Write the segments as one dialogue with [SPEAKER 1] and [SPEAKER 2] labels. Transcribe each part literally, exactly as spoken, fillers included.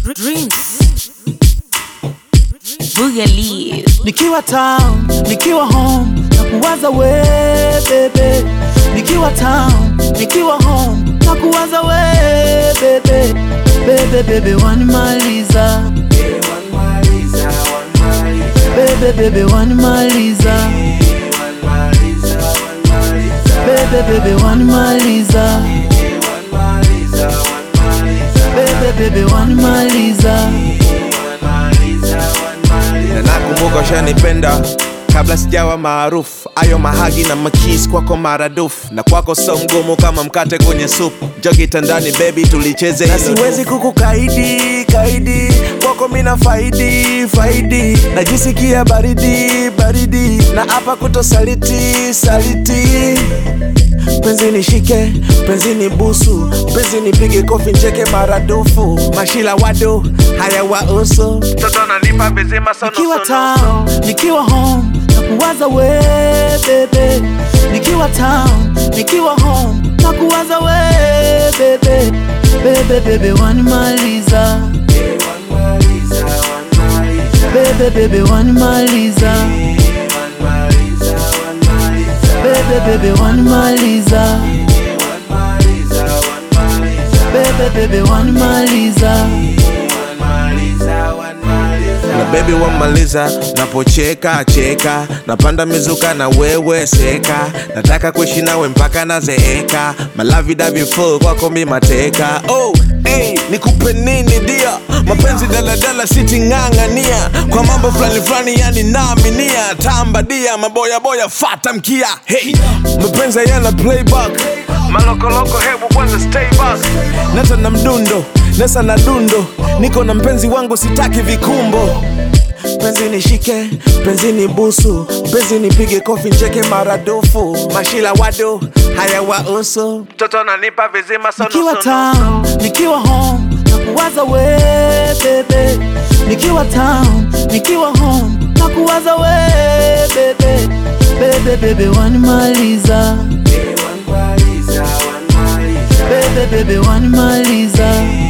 [SPEAKER 1] Dreams Boogaloo.
[SPEAKER 2] Nikiwa town, nikiwa home, nakuwaza we bebe. Nikiwa town, nikiwa home, nakuwaza we bebe. Bebe bebe wanimaliza, bebe bebe wanimaliza, bebe bebe wanimaliza, bebe bebe wanimaliza.
[SPEAKER 3] Na nakumbuka ushanipenda kabla sijawa maarufu. Ayo mahagi na makis kwako maradufu, na kwako so mgumu kama mkate kwenye supu. Njoo kitandani baby tulicheze, na siwezi kukukaidi kaidi, kwako mina faidi faidi. Najisikia baridi baridi, na hapa kutosaliti saliti. Penzi nishike, penzi nibusu, penzi nipige kofi ncheke maradufu. Mashila wado, haya wauso, toto ananipa bezima sono.
[SPEAKER 2] Nikiwa town, nikiwa home, nakuwaza we bebe. Nikiwa town, nikiwa home, nakuwaza we bebe. Bebe bebe wanimaliza, bebe bebe wanimaliza, bebe bebe wanimaliza, bebe bebe wanimaliza.
[SPEAKER 3] Na baby wamaliza, napocheka cheka, napanda mizuka na wewe seka. Nataka kuishi nawe mpaka nazeeka, malavi davi full kwako mi mateka. Oh, hey, nikupe nini dia? Mapenzi daladala siti ngangania, kwa mambo flani flani yani naaminia. Tamba dia, maboya boya fata mkia. Hey, mapenzi yana playback, malokoloko hebu kwanza stay back. Nata na mdundo, nesa na dundo, niko na mpenzi wangu sitaki vikumbo. Penzi nishike, penzi nibusu, penzi nipige kofi ncheke maradufu. Mashila wado, haya wauso, toto ananipa vizima sono.
[SPEAKER 2] Nikiwa town, nikiwa home, nakuwaza we bebe. Nikiwa town, nikiwa home, nakuwaza we bebe. Bebe bebe wanimaliza, bebe bebe wanimaliza,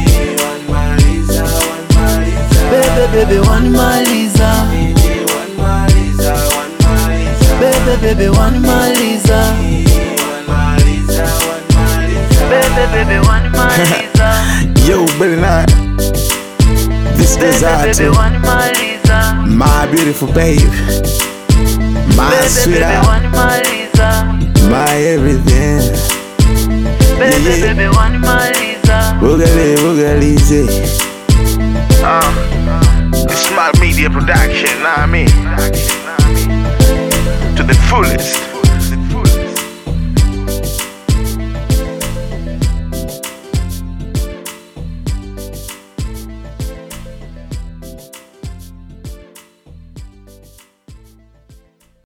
[SPEAKER 2] bebe bebe wanimaliza, bebe bebe wanimaliza, bebe bebe wanimaliza.
[SPEAKER 3] Yo, better not. This is out to my beautiful babe, my sweetheart, my everything. Yeah, yeah. Boogaloo, boogaloo, uh, it's Smart Media Production, know what I mean? To the fullest.